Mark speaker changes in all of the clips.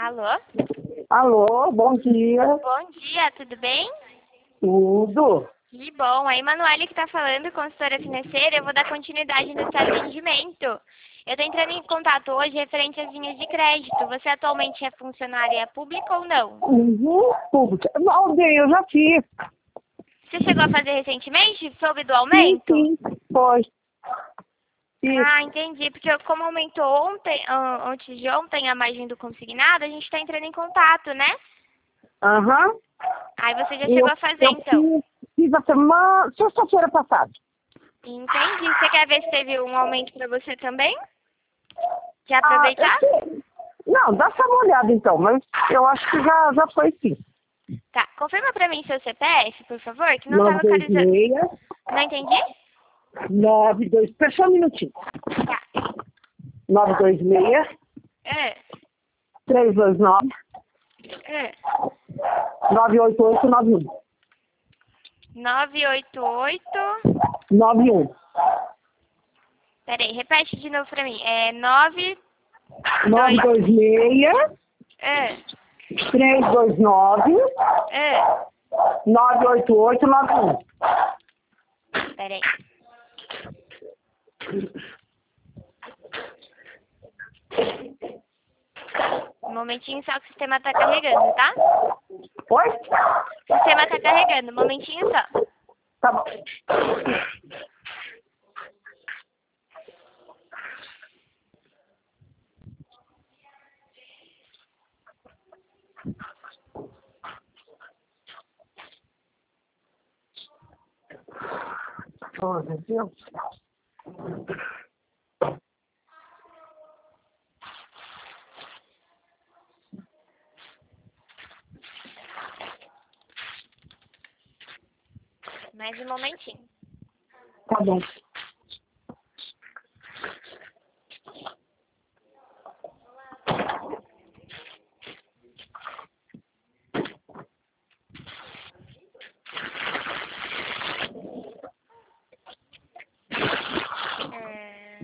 Speaker 1: Alô?
Speaker 2: Alô, bom dia.
Speaker 1: Bom dia, tudo bem?
Speaker 2: Tudo?
Speaker 1: Que bom. A Emanuele que está falando, consultora financeira, eu vou dar continuidade nesse atendimento. Eu estou entrando em contato hoje referente às linhas de crédito. Você atualmente é funcionária pública ou não?
Speaker 2: Pública. Não, bem, eu já fiz.
Speaker 1: Você chegou a fazer recentemente? Soube do
Speaker 2: Sim,
Speaker 1: aumento?
Speaker 2: sim, foi. Isso.
Speaker 1: Ah, entendi. Porque como aumentou ontem, antes de ontem a margem do consignado, a gente está entrando em contato, né?
Speaker 2: Aham.
Speaker 1: Aí você já
Speaker 2: Eu,
Speaker 1: chegou a fazer,
Speaker 2: eu
Speaker 1: então.
Speaker 2: fiz a semana, sexta-feira passada.
Speaker 1: Entendi. Você quer ver se teve um aumento para você também? Quer
Speaker 2: Ah, eu
Speaker 1: aproveitar?
Speaker 2: sei. Não, dá só uma olhada então, mas eu acho que já foi sim.
Speaker 1: Tá. Confirma para mim seu CPF, por favor, que não tá localizando.
Speaker 2: 926
Speaker 1: Não entendi?
Speaker 2: 92. Espera só um minutinho.
Speaker 1: Tá.
Speaker 2: 926
Speaker 1: É.
Speaker 2: 329
Speaker 1: É.
Speaker 2: 98891.
Speaker 1: 988.
Speaker 2: 91.
Speaker 1: Peraí, repete de novo pra mim. É 9.
Speaker 2: 926
Speaker 1: É.
Speaker 2: 329
Speaker 1: É.
Speaker 2: 98891.
Speaker 1: Peraí. Um momentinho só que o sistema tá carregando, tá?
Speaker 2: Oi?
Speaker 1: O sistema tá carregando, um momentinho só.
Speaker 2: Tá bom. Oh, meu Deus.
Speaker 1: Mais um momentinho.
Speaker 2: Tá bom.
Speaker 1: É...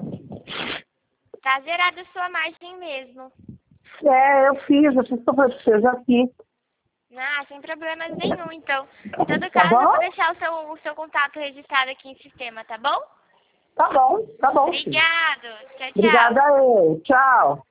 Speaker 1: Tá zerada a sua margem mesmo.
Speaker 2: Eu fiz pra você, já fiz.
Speaker 1: Ah, sem problemas nenhum, então. Em todo
Speaker 2: Tá
Speaker 1: caso, eu vou
Speaker 2: bom?
Speaker 1: deixar o seu contato registrado aqui em sistema, tá bom?
Speaker 2: Tá bom, sim.
Speaker 1: Obrigado. Tchau, tchau.
Speaker 2: Obrigada aí. Tchau.